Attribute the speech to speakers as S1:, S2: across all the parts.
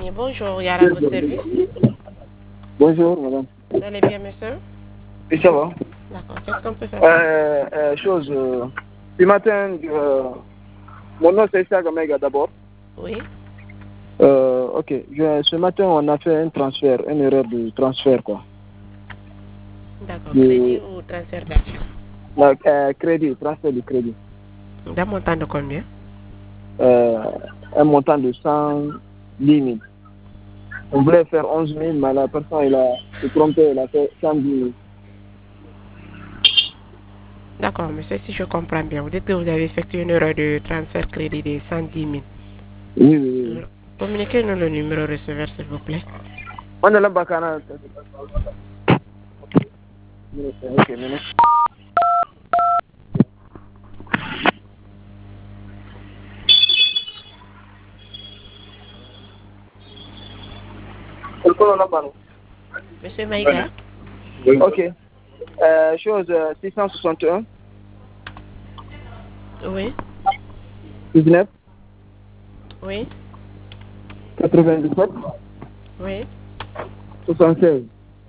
S1: Oui, bonjour, Yara, votre service.
S2: Bonjour, madame.
S1: Vous allez bien, monsieur?
S2: Oui, ça va.
S1: D'accord, qu'est-ce qu'on peut faire?
S2: Ce matin, mon nom c'est Issa Gamega d'abord.
S1: Oui,
S2: Ok, ce matin, on a fait un transfert, une erreur de transfert, quoi.
S1: d'accord. Crédit ou transfert d'argent?
S2: Crédit, transfert de crédit.
S1: D'un montant de combien?
S2: Un montant de 110 000. On voulait faire 11 000, mais la personne, elle a se trompé, elle a fait 110 000.
S1: D'accord, monsieur, si je comprends bien, vous dites que vous avez effectué une erreur de transfert crédit de 110 000.
S2: Oui.
S1: Communiquez-nous le numéro receveur, s'il vous plaît.
S2: On est là, Bakana. Ok, minute.
S1: Monsieur Maïga?
S2: Ok. 661,
S1: Oui,
S2: 19,
S1: oui,
S2: 97,
S1: oui.
S2: 76.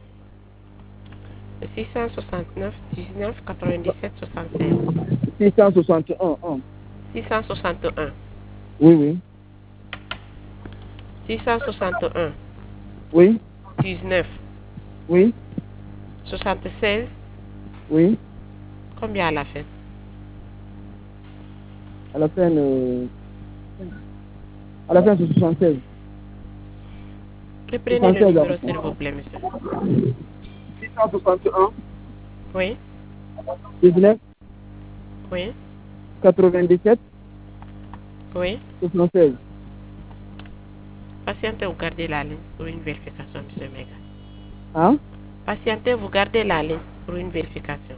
S1: 669, 19, 97, 76.
S2: 661.
S1: 661.
S2: Oui.
S1: 661,
S2: Oui.
S1: 19,
S2: Oui.
S1: 76.
S2: Oui.
S1: Combien à la fin?
S2: À la fin, c'est 76.
S1: Reprenez le
S2: 76
S1: numéro, s'il vous plaît, monsieur.
S2: 661,
S1: Oui,
S2: 19,
S1: oui,
S2: 97,
S1: oui.
S2: 76.
S1: Patientez, vous gardez la ligne pour une vérification, monsieur Mega.
S2: Hein?
S1: Patientez, vous gardez la ligne pour une vérification.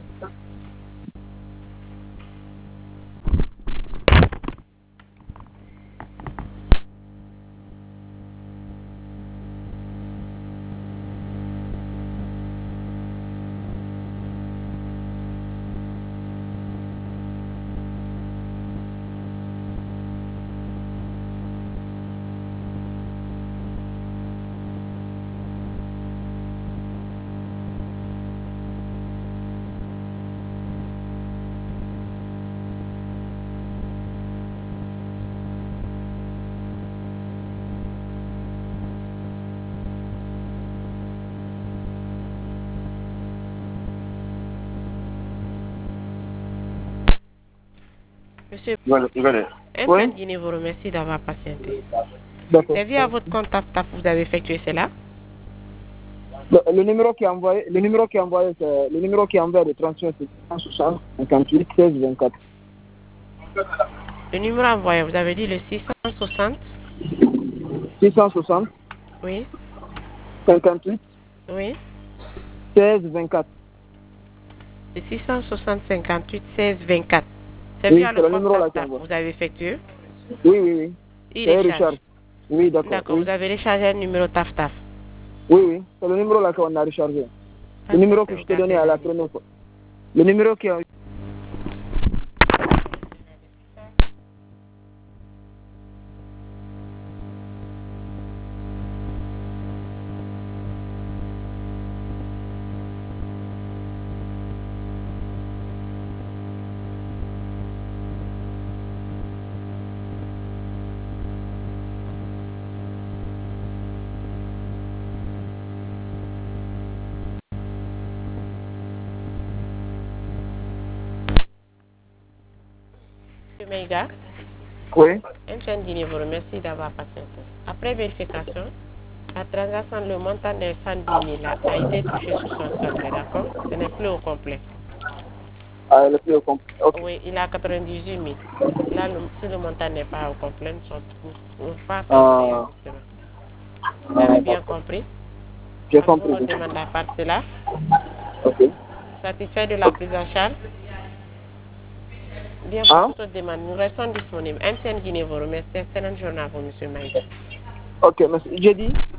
S1: Monsieur,
S2: Oui.
S1: Guinée vous remercie d'avoir patienté.
S2: D'accord.
S1: C'est via votre compte TAF vous avez effectué cela?
S2: Le numéro qui est envoyé, c'est le numéro qui envoie le transfert, c'est 160 58 16 24.
S1: Le numéro envoyé, vous avez dit le 660?
S2: 660
S1: Oui,
S2: 58
S1: oui.
S2: 16 24.
S1: Le 660 58 16 24. C'est
S2: Oui,
S1: via
S2: c'est
S1: le
S2: le
S1: compte
S2: numéro là qui
S1: TAF
S2: envoie.
S1: vous avez effectué?
S2: Oui.
S1: Il
S2: C'est
S1: recharge.
S2: Richard. Oui, d'accord.
S1: D'accord, vous avez rechargé un numéro TAF.
S2: Oui. C'est le numéro là qu'on a rechargé. Le numéro
S1: Patientez,
S2: que je
S1: vous
S2: t'ai donné
S1: gardez
S2: à
S1: la
S2: la
S1: ligne.
S2: première fois. Le numéro qui est...
S1: Monsieur Meiga,
S2: Oui.
S1: MTN Guinée vous remercie d'avoir patienté. Après vérification, la transaction, le montant de 110 000 a été touché sur son solde, d'accord? Ce n'est plus au complet.
S2: Ah, le plus complet. Ok.
S1: Oui, il a 98 000. Là, si le montant n'est pas au complet, nous ne pas faire ces
S2: Ah,
S1: ajustements. Vous avez bien
S2: d'accord.
S1: compris?
S2: J'ai
S1: Avez-vous
S2: compris.
S1: notre demande à part cela?
S2: Ok.
S1: Satisfait de la prise en charge? Bien, pour
S2: Hein?
S1: toute autre demande, nous restons disponibles. MTN Guinée vous remercie. Excellente journée à vous, monsieur Maïga.
S2: Ok, merci. J'ai dit